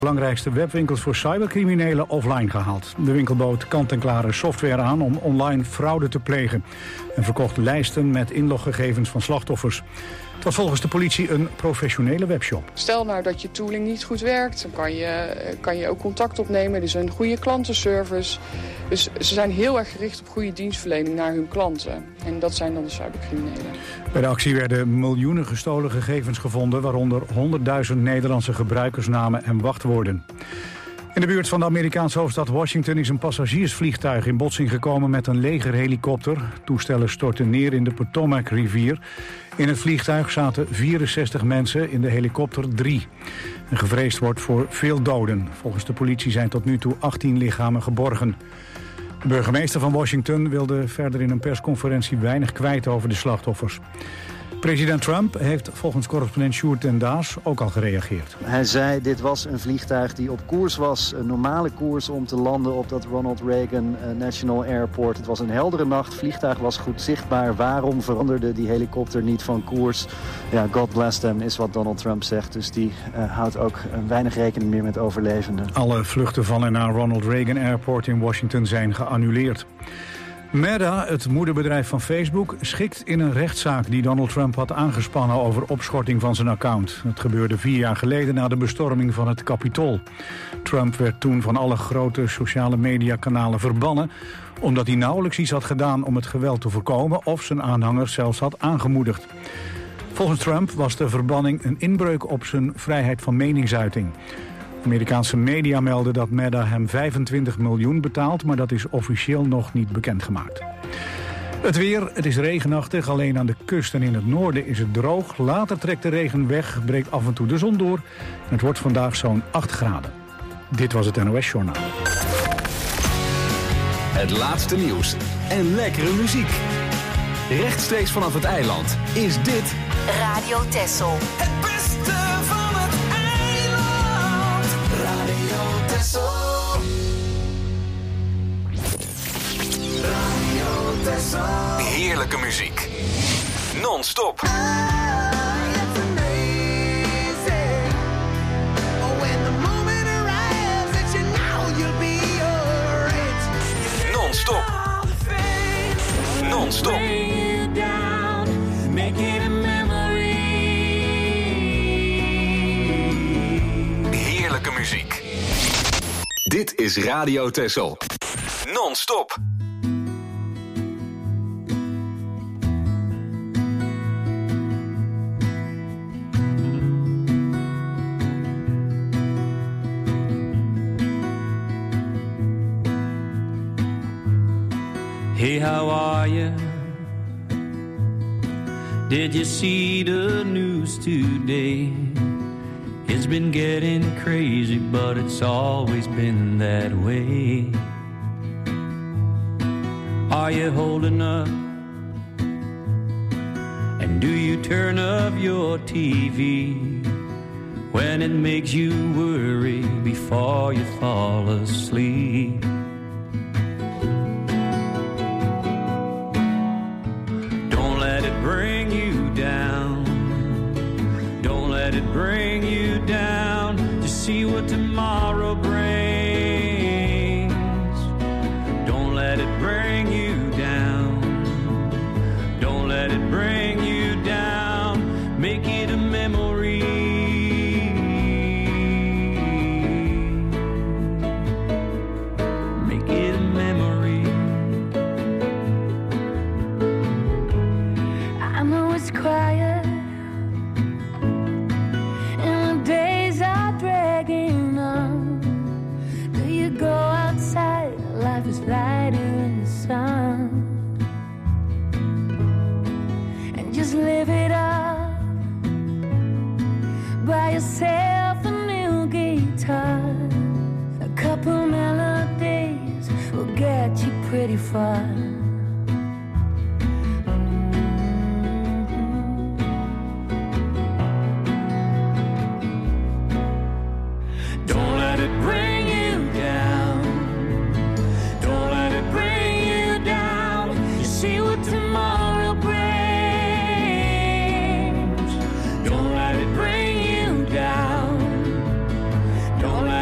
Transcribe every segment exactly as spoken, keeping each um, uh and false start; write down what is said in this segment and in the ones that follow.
Belangrijkste webwinkels voor cybercriminelen offline gehaald. De winkel bood kant-en-klare software aan om online fraude te plegen en verkocht lijsten met inloggegevens van slachtoffers. Het was volgens de politie een professionele webshop. Stel nou dat je tooling niet goed werkt, dan kan je, kan je ook contact opnemen. Er is een goede klantenservice. Dus ze zijn heel erg gericht op goede dienstverlening naar hun klanten. En dat zijn dan de cybercriminelen. Bij de actie werden miljoenen gestolen gegevens gevonden, waaronder honderdduizend Nederlandse gebruikersnamen en wachtwoorden. In de buurt van de Amerikaanse hoofdstad Washington is een passagiersvliegtuig in botsing gekomen met een legerhelikopter. Toestellen stortten neer in de Potomac-rivier. In het vliegtuig zaten vierenzestig mensen, in de helikopter drie. En gevreesd wordt voor veel doden. Volgens de politie zijn tot nu toe achttien lichamen geborgen. De burgemeester van Washington wilde verder in een persconferentie weinig kwijt over de slachtoffers. President Trump heeft volgens correspondent Sjoerd en Daas ook al gereageerd. Hij zei dit was een vliegtuig die op koers was, een normale koers om te landen op dat Ronald Reagan National Airport. Het was een heldere nacht, het vliegtuig was goed zichtbaar. Waarom veranderde die helikopter niet van koers? Ja, God bless them is wat Donald Trump zegt, dus die uh, houdt ook uh, weinig rekening meer met overlevenden. Alle vluchten van en naar Ronald Reagan Airport in Washington zijn geannuleerd. Meta, het moederbedrijf van Facebook, schikt in een rechtszaak die Donald Trump had aangespannen over opschorting van zijn account. Het gebeurde vier jaar geleden na de bestorming van het Capitool. Trump werd toen van alle grote sociale mediakanalen verbannen, omdat hij nauwelijks iets had gedaan om het geweld te voorkomen of zijn aanhangers zelfs had aangemoedigd. Volgens Trump was de verbanning een inbreuk op zijn vrijheid van meningsuiting. Amerikaanse media melden dat Meta hem vijfentwintig miljoen betaalt, maar dat is officieel nog niet bekendgemaakt. Het weer, het is regenachtig, alleen aan de kust en in het noorden is het droog. Later trekt de regen weg, breekt af en toe de zon door en het wordt vandaag zo'n acht graden. Dit was het N O S Journaal. Het laatste nieuws en lekkere muziek. Rechtstreeks vanaf het eiland is dit Radio Texel. Het beste van het eiland. Radio Texel. Radio Texel. heerlijke muziek. Non-stop. Non-stop. Non-stop. Heerlijke muziek. Dit is Radio Texel. Non-stop. Hey, how are you? Did you see the news today? It's been getting crazy, but it's always been that way. Are you holding up? And do you turn off your T V when it makes you worry before you fall asleep? Bring you down. Don't let it bring you down. Just see what tomorrow brings. Don't let it bring you down. Don't let it bring you down. Make it a memory. Make it a memory. Quiet and the days are dragging on. Do you go outside? Life is lighter in the sun, and just live it up. Buy yourself a new guitar. A couple melodies will get you pretty far. Don't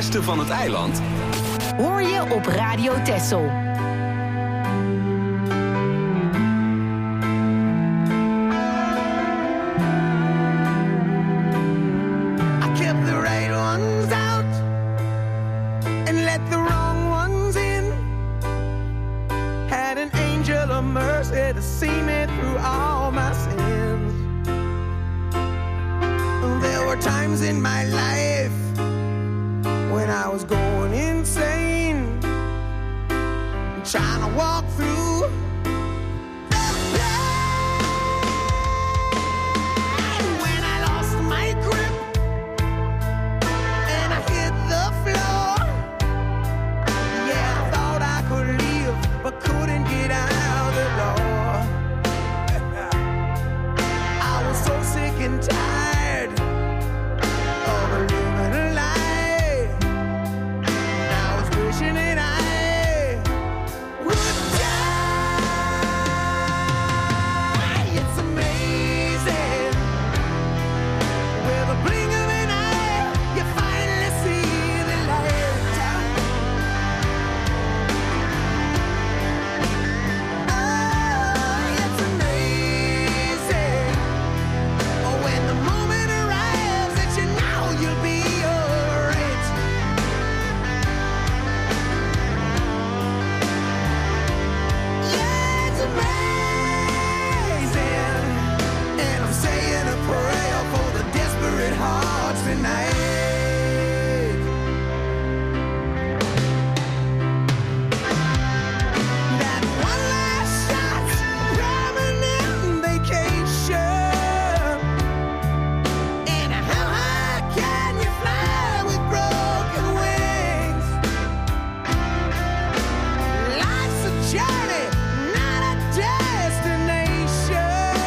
beste van het eiland hoor je op Radio Texel. To see me through all my sins. There were times in my life when I was going insane, trying to walk through the pain. When I lost my grip and I hit the floor, yeah, I thought I could leave, but couldn't get out the door. So sick and tired of living a lie. I was wishing that I would die. It's amazing. With a blink of an eye, you finally see the light. Oh, it's amazing. When the moment arrives that you know you'll be alright. Yeah, it's amazing. And I'm saying a prayer for the desperate hearts tonight. That one last shot, permanent vacation. Journey, not a destination.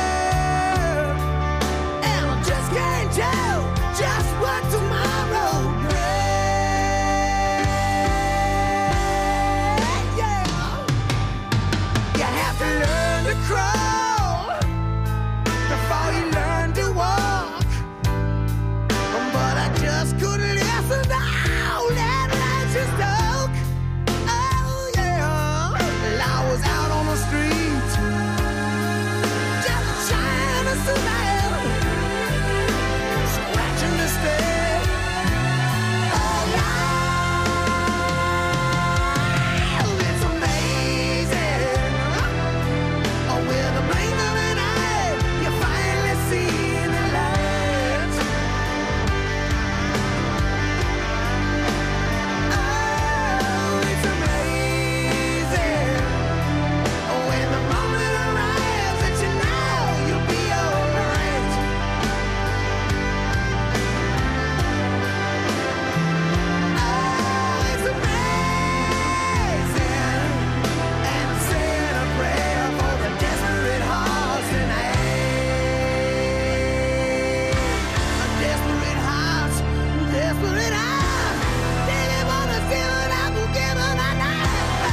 And I just can't tell just what tomorrow brings. Yeah. You have to learn to crawl before you learn to walk. But I just couldn't listen to all that righteous talk. I was out on the street, just trying to survive, scratching the step. Oh, wow, it's amazing. Oh, with a blink of an eye, you finally see the light. Oh, it's amazing. When the moment arrives that you know you'll be alright. Oh, it's amazing. And I'm saying a prayer for the desperate hearts tonight. A desperate hearts, desperate hearts. They live on the feeling I'm giving a night.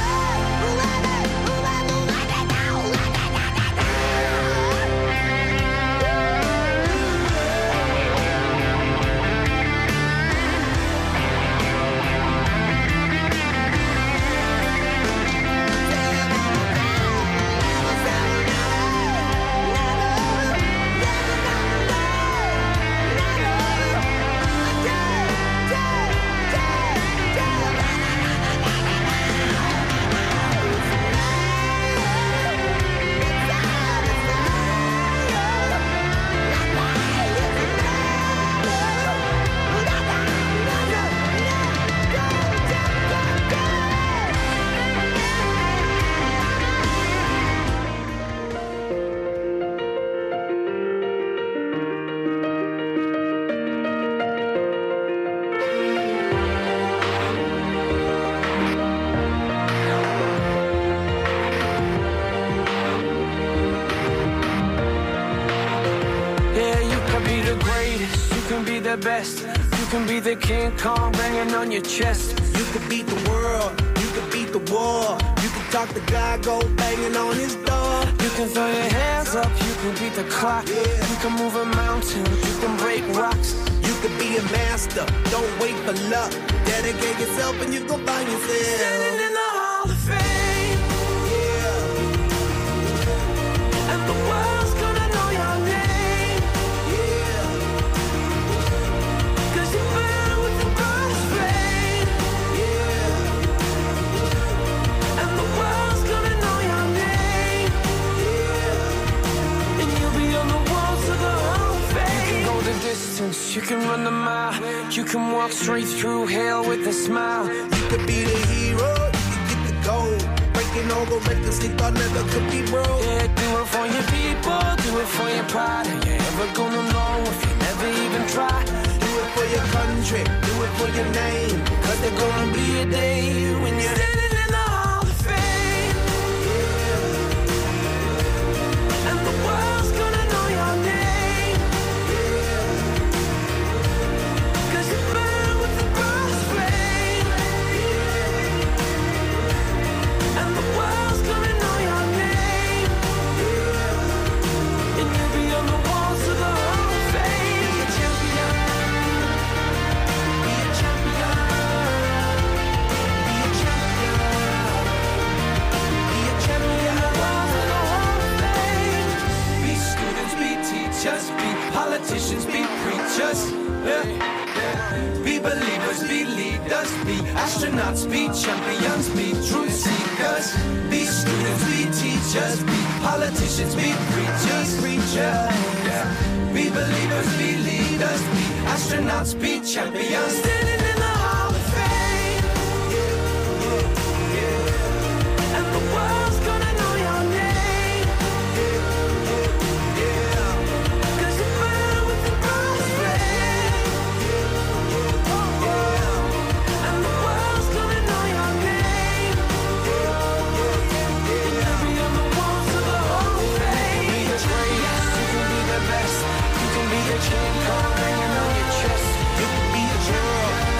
The best. You can be the King Kong banging on your chest. You could beat the world, you could beat the war. You could talk to God, go banging on his door. You can throw your hands up, you can beat the clock. Yeah. You can move a mountain, you can break rocks. You could be a master, don't wait for luck. Dedicate yourself and you gon' find yourself standing in the Hall of Fame. Yeah. And the world's gonna know your name. Yeah. Cause you burn with the brightest flame. Yeah. And the world's gonna know your name. Yeah. And you'll be on the walls of the Hall of Fame. You can go the distance, you can run the mile, you can walk straight through hell with a smile. You could be the hero, you could get the gold. Breaking all the records they thought never could be broke. Yeah, do it for your people, do it for your pride. Are you ever gonna know if you never even try? Do it for your country, do it for your name. Cause there's gonna be a day when you're standing in the Hall of Fame. Yeah. And the world's gonna know your name. Yeah. Cause you burn with the brightest flame. Yeah. And the world's gonna know your name. Yeah. And you'll be on the walls of the Hall of Fame. Be a champion. Be a champion. Be a champion. Be a champion. Walls of the Hall of Fame. Be students, be teachers, be politicians, be preachers. Yeah. Be believers, be leaders, be astronauts, be champions, be truth seekers. Be students, be teachers, be politicians, be preachers, preachers. Yeah. Be believers, be leaders, be astronauts, be champions. Standing in the Hall of Fame. And the world's gonna know your name. Cause you burn with the brightest flame. And the world's gonna know your name. And you'll be on the walls of the Hall of Fame. Be the greatest, you can be the best. You can be the king, come hanging on your chest. You could be a hero,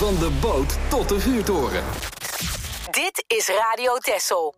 Van de boot tot de vuurtoren. Dit is Radio Texel.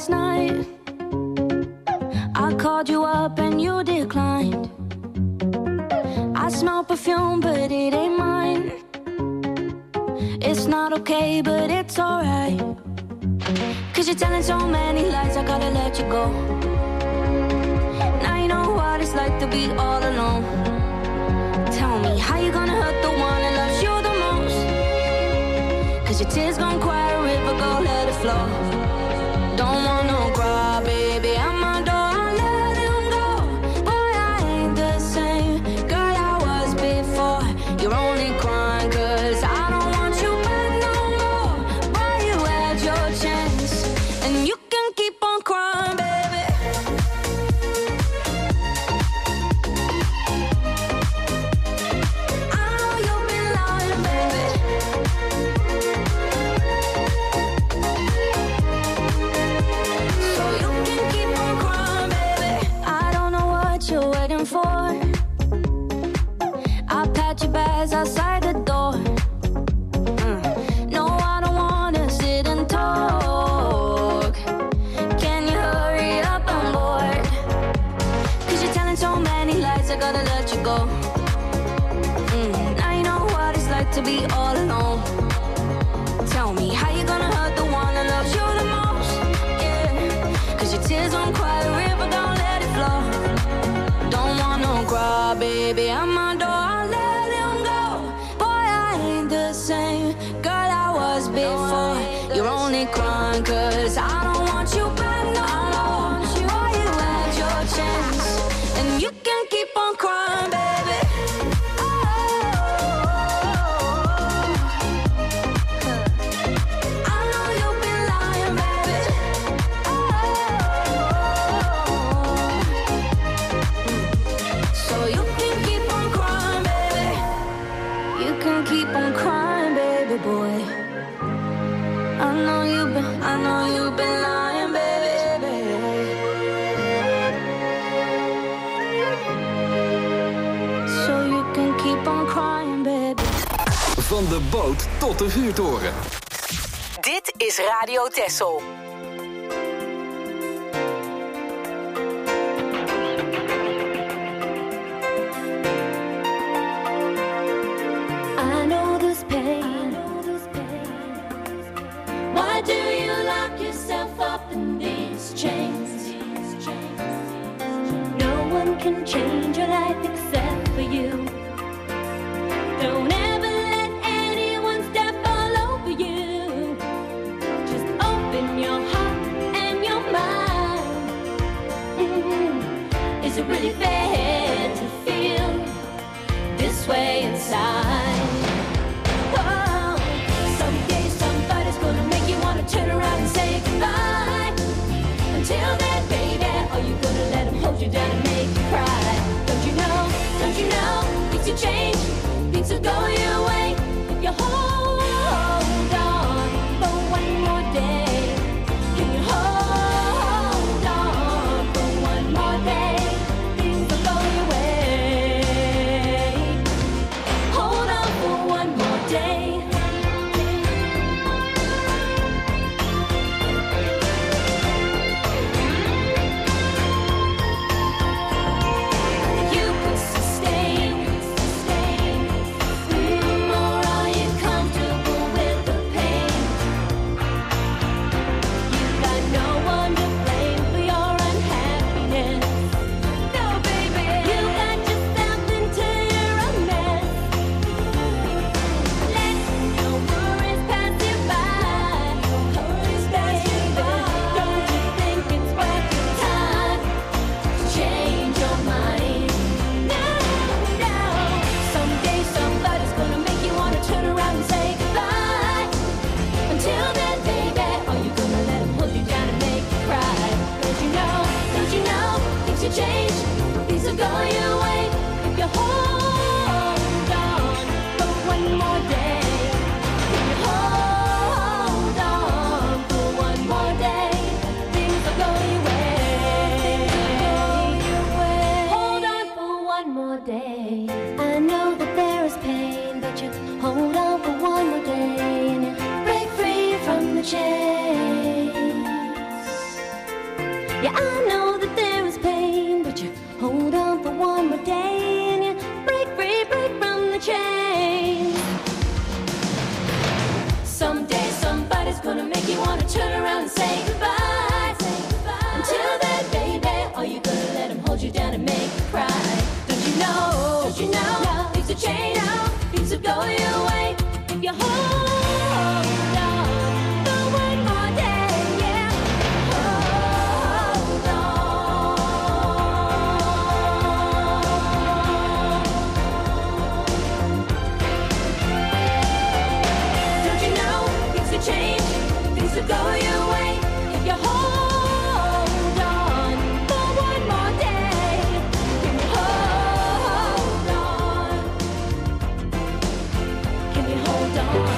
last night. I called you up and you declined. I smell perfume, but it ain't mine. It's not okay, but it's alright. Cause you're telling so many lies, I gotta let you go. Now you know what it's like to be all alone. Tell me, how you gonna hurt the one that loves you the most? Cause your tears gon' quiet a river, go let it flow. Don't want no cry, baby, I'm a door, I let him go. Boy, I ain't the same girl I was before. You're only crying cause I don't want you back no more. Boy, you had your chance, and you can keep on crying, baby. For I pat your bags outside the door. mm. No, I don't wanna sit and talk. Can you hurry up, I'm bored. Cause you're telling so many lies, I gotta let you go. mm. Now you know what it's like to be all alone. Tell me, how you gonna hurt the one that loves you the most? Yeah, cause your tears won't quiet a river, don't let it flow. Don't want no cry, baby, I'm a door, I let him go. Boy, I ain't the same girl I was before. You're only crying cause I don't want you back no more. Boy, you had your chance, and you can keep on crying, baby. Keep on crying, baby boy. I know you've been, I know you've been lying, baby. So you can keep on crying, baby. Van de boot tot de vuurtoren. Dit is Radio Texel. Can change your life except for you. Don't ever let anyone step all over you. Just open your heart and your mind. Mm-hmm. Is it really fair to feel this way inside? Oh, someday somebody's gonna make you wanna turn around and say goodbye. Until then, baby, are you gonna let him hold you down and make you cry? Don't you know, don't you know, things will change, things will go your way. If you hold on for one more day, can you hold on for one more day? Things will go your way. Hold on for one more day. Change, things will go your way if you hold on for one more day. If you hold on for one more day, things will go your way. Hold on for one more day. I know that there is pain, but you hold on for one more day and you break free from the chains. Yeah, I know that there is pain, but you hold on for one more day and you break, break, break from the chain. Someday somebody's gonna make you wanna turn around and say goodbye. Say goodbye. Until then, baby, are you gonna let him hold you down and make you cry? Don't you know? Don't you know? No. Things will change. No. Things will go your way if you hold on for one more day. Yeah, hold on. Don't you know? Things will change. Things will go your way if you hold on for one more day. Can you hold on? Can you hold on?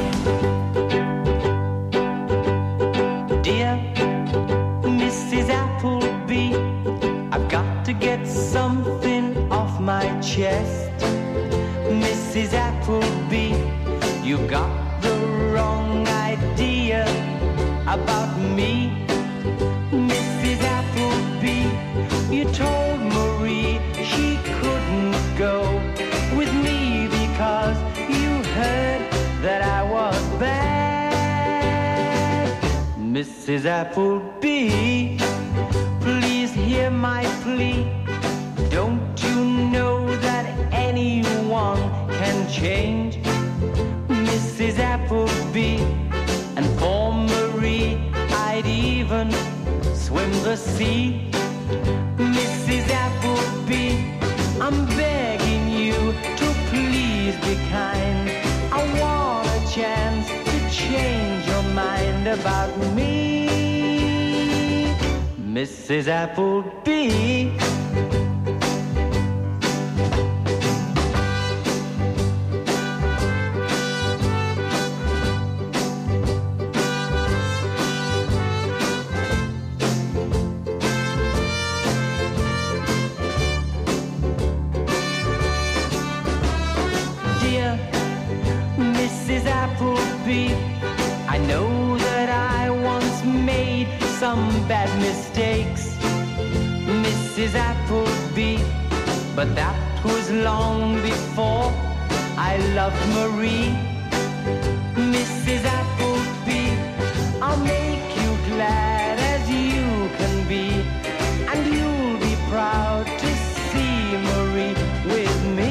Dear Missus Appleby, I've got to get something off my chest. Missus Appleby, you got the wrong idea about me. Missus Appleby, you told Marie she couldn't go with me because you heard that I was bad. Missus Appleby, please hear my plea. Don't you know that anyone can change? Missus Appleby, and for Marie I'd even swim the sea. Missus Appleby, I'm begging you to please be kind. I want a chance to change your mind about me. Missus Appleby. Dear Missus Appleby, I know that I once made some bad mistakes, Missus Appleby, but that was long before I loved Marie. Missus Appleby, I'll make you glad as you can be, and you'll be proud to see Marie with me.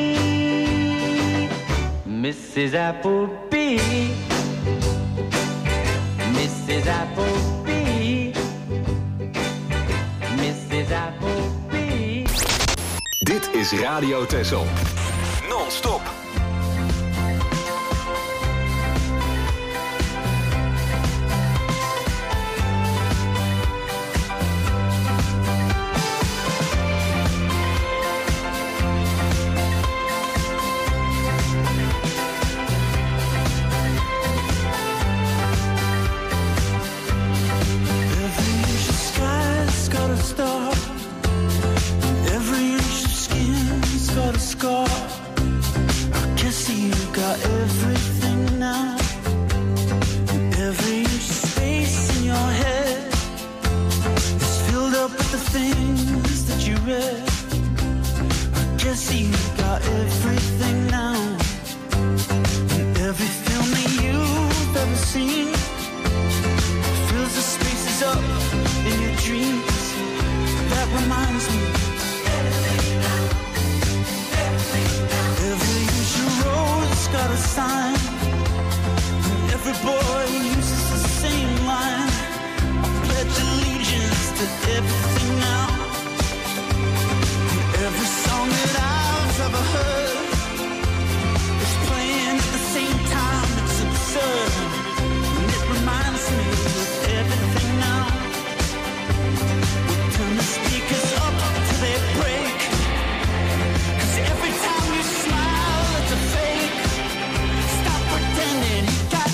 Missus Appleby, Missus Appleby, Missus Appleby. Dit is Radio Texel. Non-stop.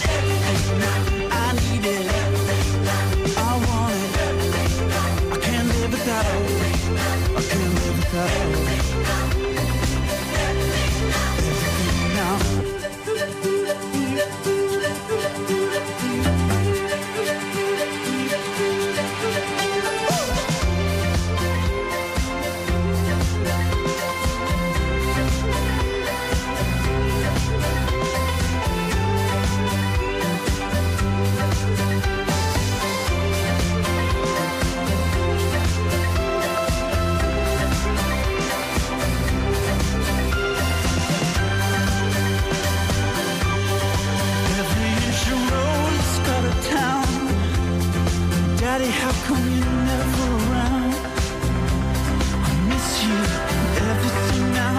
I need it. I want it. I can't live Daddy, how come you're never around? I miss you and everything now.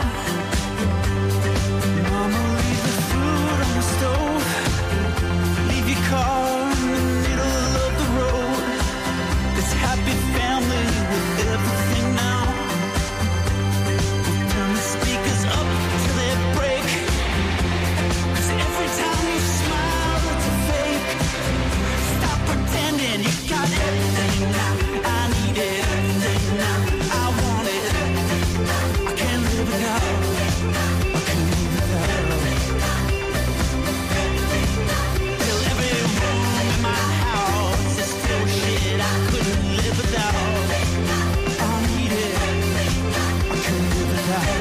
Mama, leave the food on the stove. Leave your car in the middle of the road. This happy family with everything now. We'll turn the speakers up till they break. 'Cause every time you smile, it's a fake. Stop pretending you got everything now. I need it, everything now. I want it. I can't live without. I can't live without. Till every room in my house is still shit I couldn't live without. I need it. I can't live without.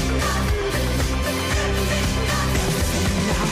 Everything now.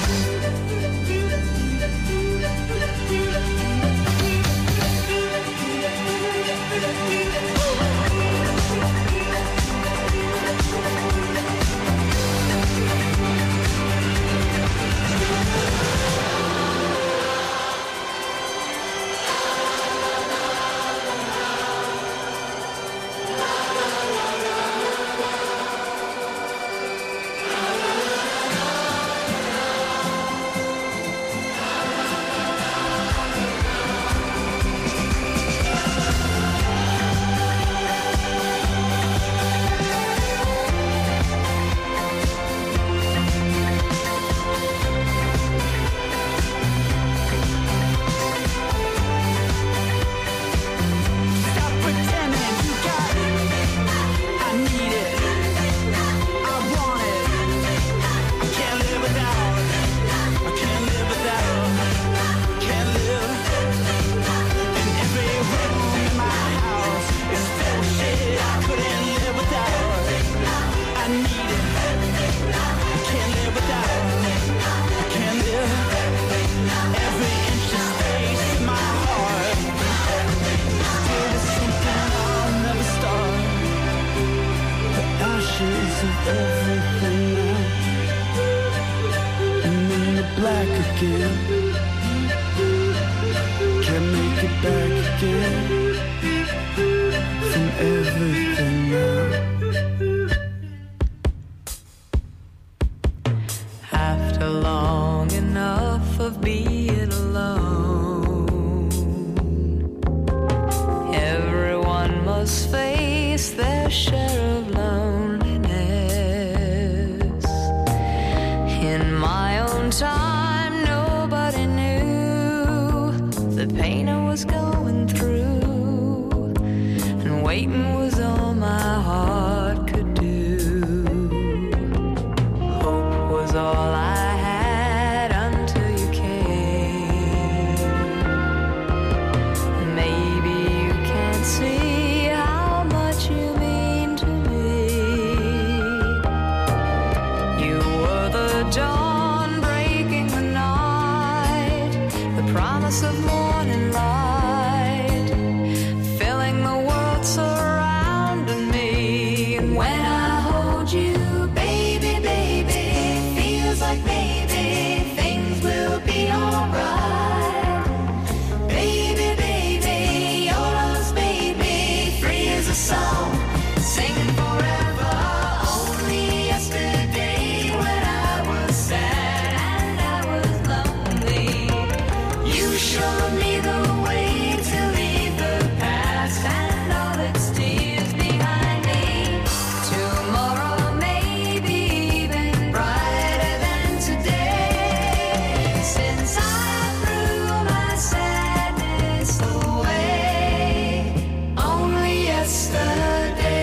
Stop pretending you got it. I need it. I want it. I can't live without. I can't live without. Can't live. And every room in my house is full of shit I couldn't live without. I need it. I can't live without. I can't live. Every inch of space in my heart. Still is something I'll never start. The ashes of everything now. And then the black again. Can't make it back again. From everything now. After long enough of being alone, everyone must face their share of loneliness. In my own time, nobody knew the pain I was going through, and waiting was all my heart could do. Hope was all I had until you came. Maybe you can't see how much you mean to me. You were the dawn breaking the night, the promise of morning light, filling the world surrounding me. And when I hold you, baby, baby, feels like maybe things will be alright. Baby, baby, your love's made me free as a song, singing forever. Only yesterday when I was sad and I was lonely, you showed me the way to leave the past and all its tears behind me. Tomorrow may be even brighter than today, since I threw my sadness away. Only yesterday.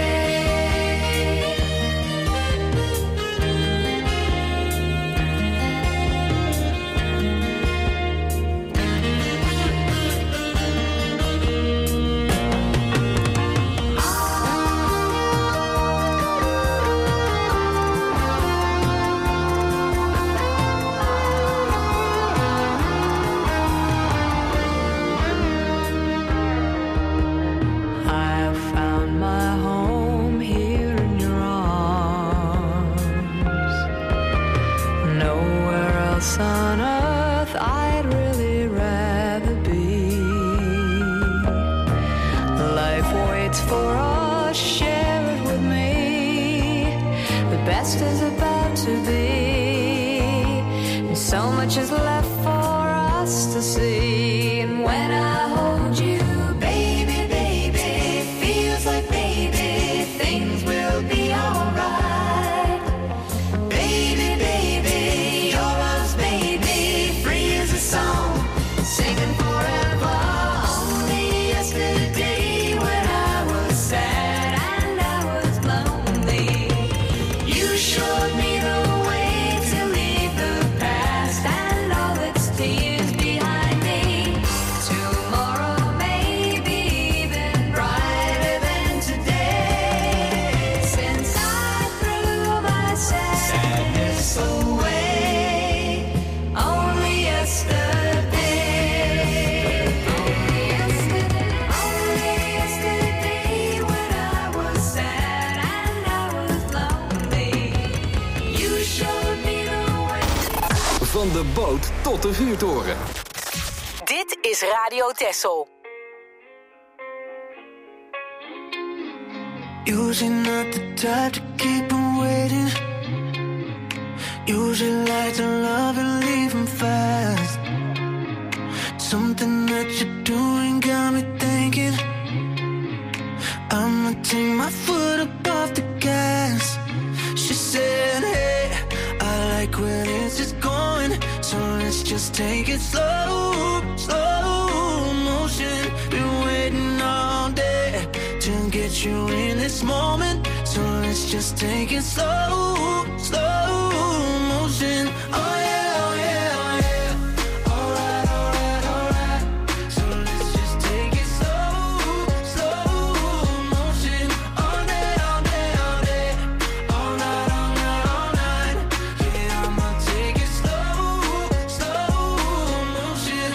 to be, and so much is left for us to see. And when I hold you, baby, baby, feels like maybe things will be alright. Baby, baby, your arms made me free as a song, singing forever. Only yesterday when I was sad and I was lonely, you showed me the way to leave the past and all its tears behind me. Tomorrow may be even brighter than today, since I threw my sadness away. Only yesterday, only yesterday, only yesterday when I was sad and I was lonely, you showed me the way. Van de boot tot de vuurtoren. Dit is Radio Texel. Usually not the type to keep him waiting. Usually like to love and leave him fast. Something that you're doing got me thinking I'ma take my foot up off the gas. She said, hey, I like where this is going, so let's just take it slow, slow motion. Been waiting all day to get you in this moment, so let's just take it slow, slow motion. Oh yeah, oh yeah, oh yeah. Alright, alright, alright. So let's just take it slow, slow motion. All day, all day, all day. All night, all night, all night. Yeah, I'ma take it slow, slow motion.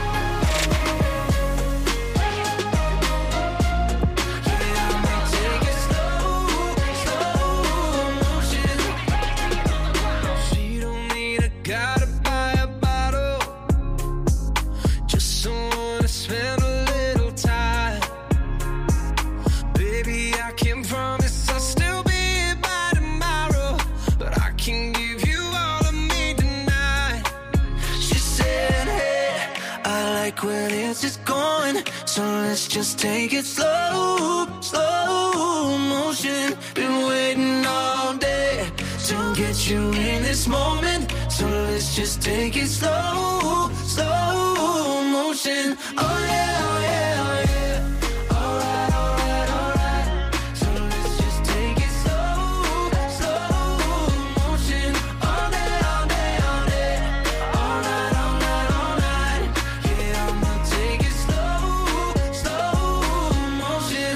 Yeah, I'ma take it slow, slow motion. She don't need a guy to buy a bottle, just someone to spend a little time. Baby, I can promise I'll still be here by tomorrow, but I can give you all of me tonight. She said, hey, I like where this is going, so let's just take it slow, slow motion. Been waiting all day to get you in this moment, so let's just take it slow, slow motion. Oh yeah, oh yeah, oh yeah. Alright, alright, alright. So let's just take it slow, slow motion. All day, all day, all day. All night, all night, all night. Yeah, I'ma take it slow, slow motion.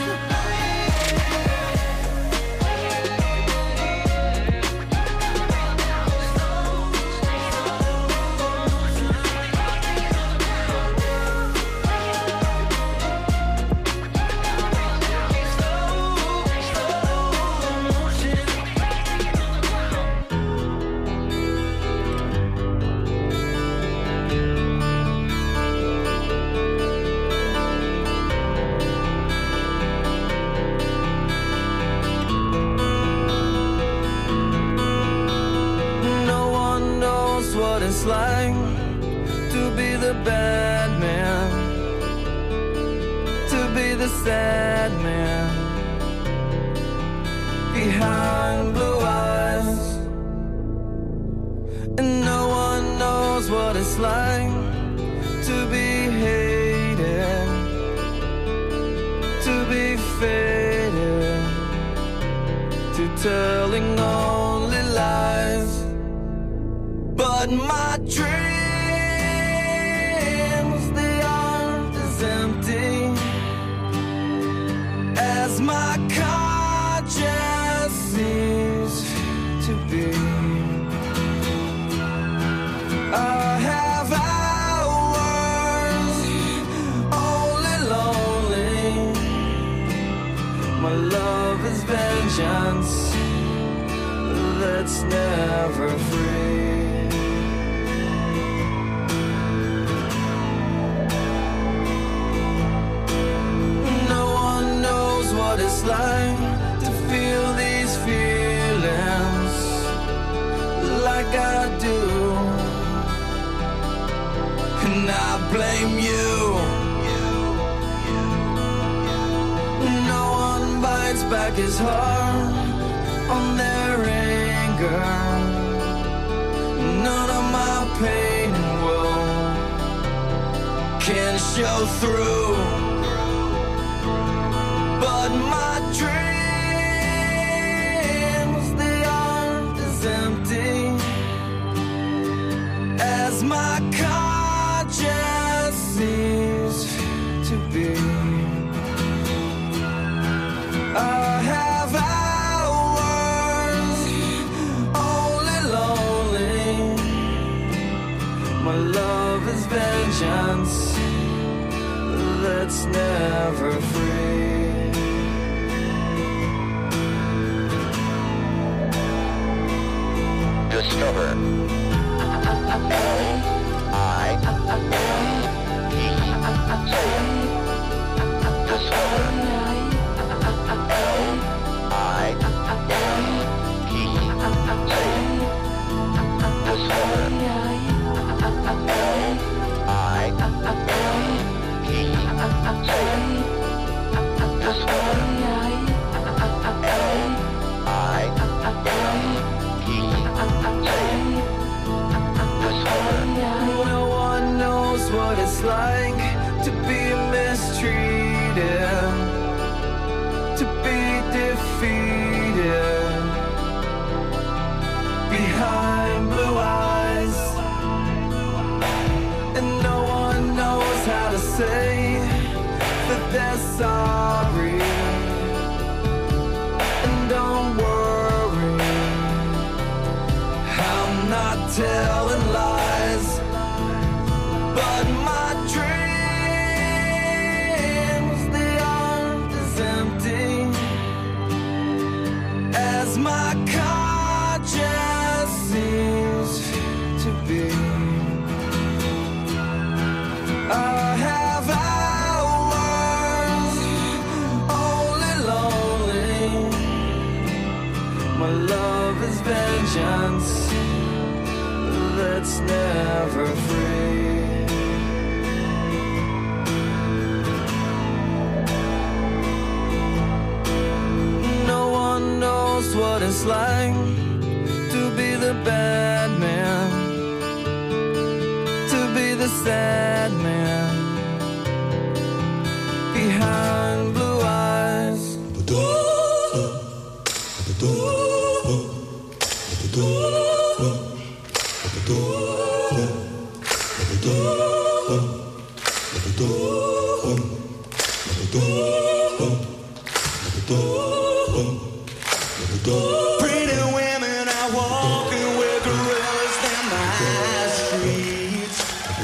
No one knows what it's like to be the bad man, to be the sad man behind blue eyes. And no one knows what it's like to be hated, to be faded, to telling only lies. But my dreams, they aren't as empty as my conscience seems to be. I have hours only lonely. My love is vengeance that's never free. No one knows what it's like to feel these feelings, blame you. No one bites back his heart on their anger. None of my pain and woe can show through. But my dreams, they aren't as empty as my conscience seems to be. I have hours only lonely. My love is vengeance that's never free. Discover L I E Discover L I E Discover L I E Discover No one knows what it's like to be mistreated, to be defeated behind blue eyes, and no one knows how to say that they're sorry. And don't worry, I'm not telling lies, but my dreams, they aren't as empty as my conscience seems to be. I have hours only lonely. My love is vengeance that's never free. No one knows what it's like to be the bad man, to be the sad man behind blue eyes. Pretty women are walking with gorillas down my streets.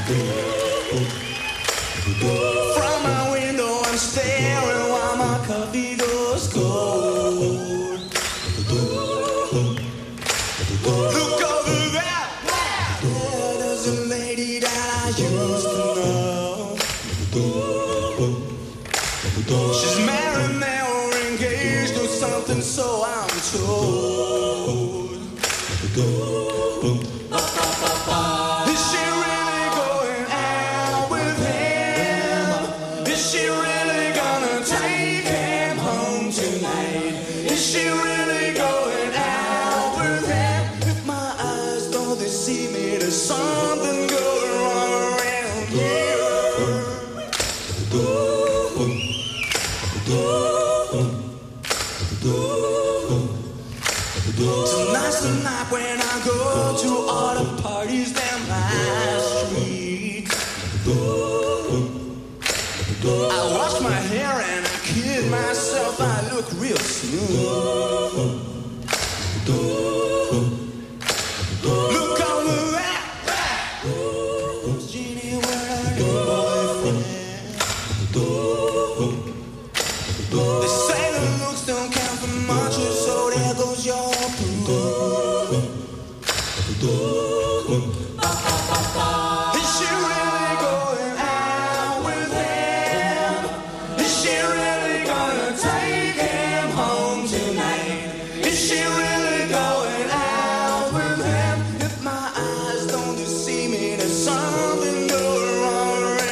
From my window I'm staring while my coffee goes cold. Look over there, there, there's a lady that I used to know. She's married now or engaged or something, so I'm told. Is she really going out with him? Is she really gonna take him home tonight? Is she really going out with him? If my eyes don't deceive me, there's something going wrong around here. Tonight's the night when I go to all the parties down my street. I wash my hair and I kid myself, I look real smooth. Look over there, Jeannie, where are your boyfriend? They say the looks don't count for much, so there goes your proof. Is she really going out with him? Is she really gonna take him home tonight? Is she really going out with him? If my eyes don't deceive me, there's something going wrong.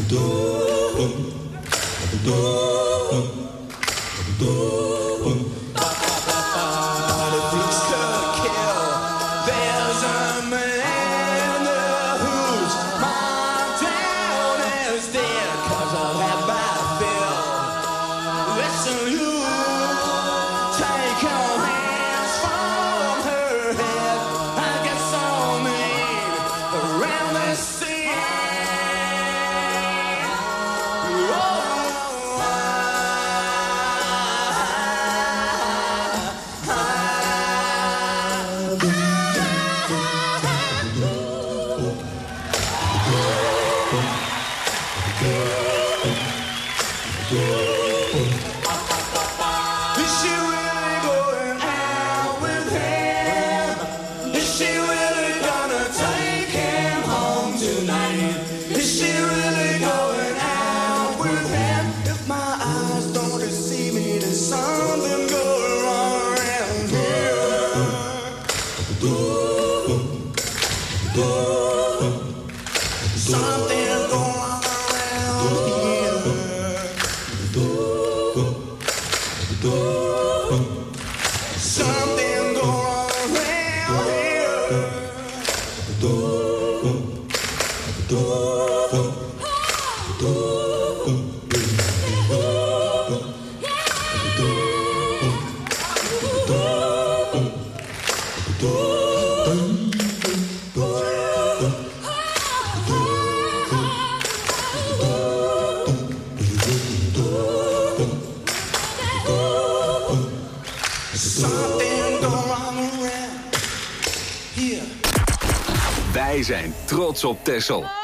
Wij zijn trots op Texel. Oh,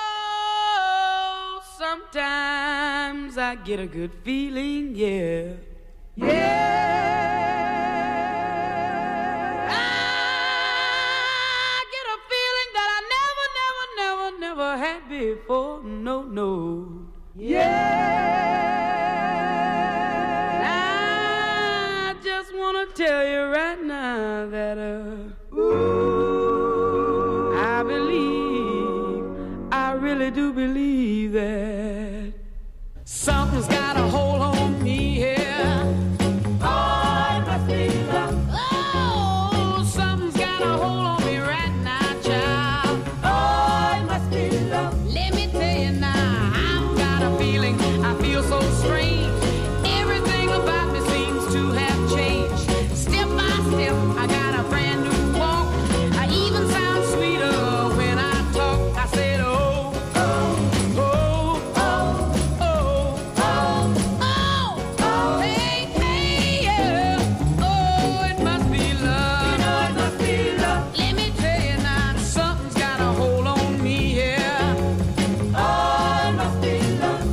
sometimes I get a good feeling, yeah. Yeah. I get a feeling that I never, never, never, never had before. No, no. Yeah. I just want to tell you right now that, uh, ooh, I believe, I really do believe that something's got a hold on me here. Oh, it must be love. Oh, something's got a hold on me right now, child. Oh, it must be love. Let me tell you now, I've got a feeling, I feel so strange. Everything about me seems to have changed. Step by step, I got a brand new walk. I even sound sweeter when I talk. I said, oh, oh, oh, oh, oh, oh, oh, oh, hey, hey, yeah. Oh, it must be love. You know it must be love. Let me tell you now, something's got a hold on me here. Oh, it must be love.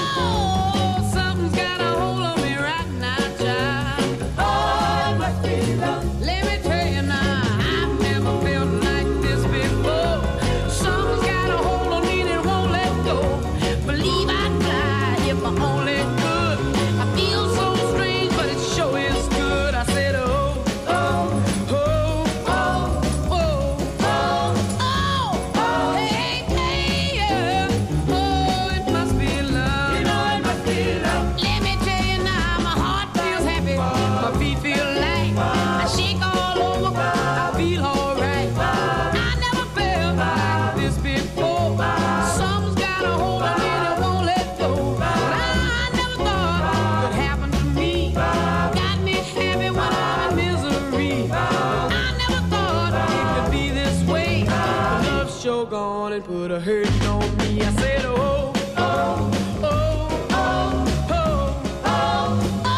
Oh, something's got a hold on me right now, child. Oh, it must be love. Let me tell you now, I've never felt like this before. Something's got a hold on me that won't let go. Believe I'd fly if I only could. I feel so strange, but it sure is good. I said, oh, oh, oh, oh, oh, oh, oh, oh, hey, hey, yeah. Oh, it must be love. You know it must be love. Let me tell you now, my heart feels happy, my feet feel light. I shake all over, I feel alright. I never felt like this before. Something's got a hold on me that won't let go. But I never thought it could happen to me. Got me happy when I'm in misery. I never thought it could be this way. Love's sure gone and put a hurting on me. I said, oh, oh, oh, oh, oh, oh,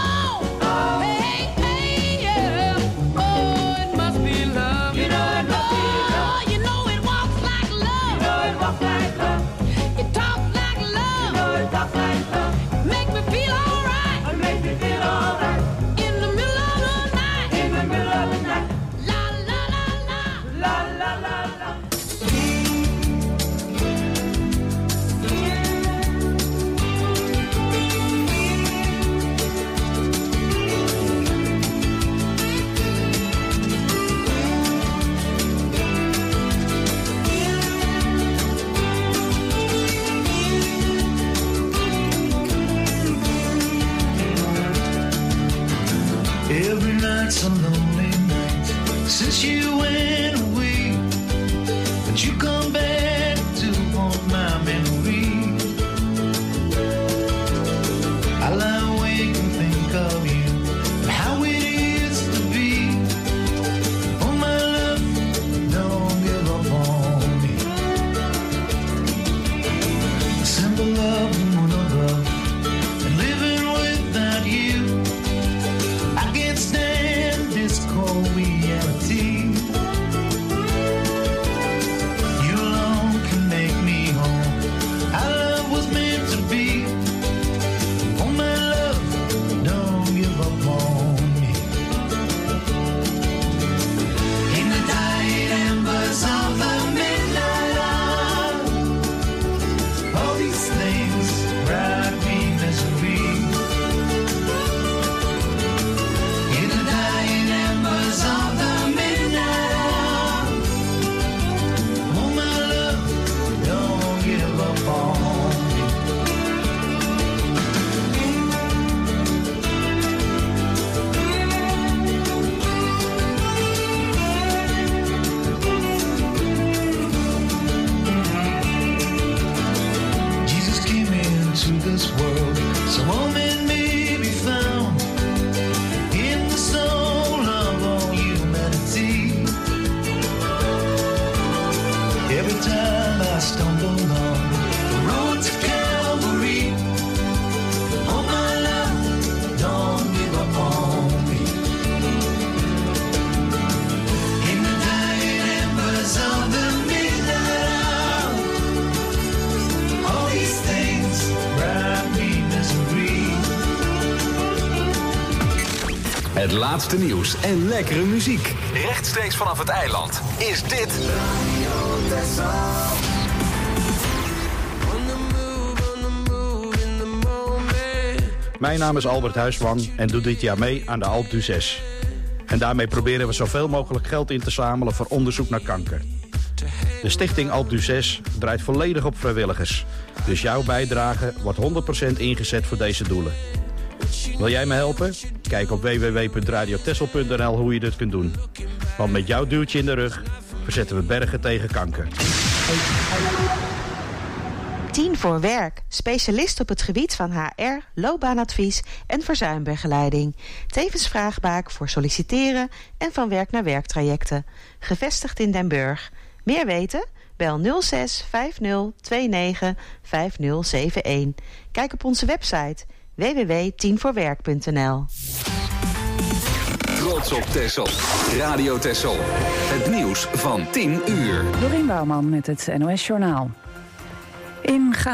oh, hey, hey, yeah. Oh, it must be love. You know it must be love. Oh, you know it walks like love. You know it walks like love. It talks like love. You know it talks like love. Make me feel alright. It makes me feel alright. In the middle of the night. In the middle of the night. La la la la. La la la la. night's a lonely night since you went away, but you come back to haunt my memory. I lie awake and think of you, and how it used to be. Oh my love, don't give up on me. A symbol of the moon above, and living without you, I can't stand this cold reality. You alone can make me whole. Our love was meant to be. Oh my love, don't give up on me. In the dying embers of the midnight hour, all these things brought me misery. In the dying embers of the midnight hour, oh my love, don't give up on me. Jesus came into this world, so all men may be found in the soul of all humanity. Every time I stumble on the road to Calvary, oh my love, don't give up on me. In the dying embers of the midnight hour, all these things brought me misery. Het laatste nieuws en lekkere muziek. Rechtstreeks vanaf het eiland is dit Mijn naam is Albert Huisman en doe dit jaar mee aan de Alpe d'Huez. En daarmee proberen we zoveel mogelijk geld in te zamelen voor onderzoek naar kanker. De stichting Alpe d'Huez draait volledig op vrijwilligers. Dus jouw bijdrage wordt honderd procent ingezet voor deze doelen. Wil jij me helpen? Kijk op w w w punt radio texel punt n l hoe je dit kunt doen. Want met jouw duwtje in de rug verzetten we bergen tegen kanker. tien voor werk. Specialist op het gebied van H R, loopbaanadvies en verzuimbegeleiding. Tevens vraagbaak voor solliciteren en van werk naar werktrajecten. Gevestigd in Den Burg. Meer weten? Bel nul zes vijf nul twee negen vijf nul zeven een. Kijk op onze website w w w punt tien voor werk punt n l. Trots op Texel. Radio Texel. Het nieuws van tien uur. Dorien Bouwman met het N O S Journaal. In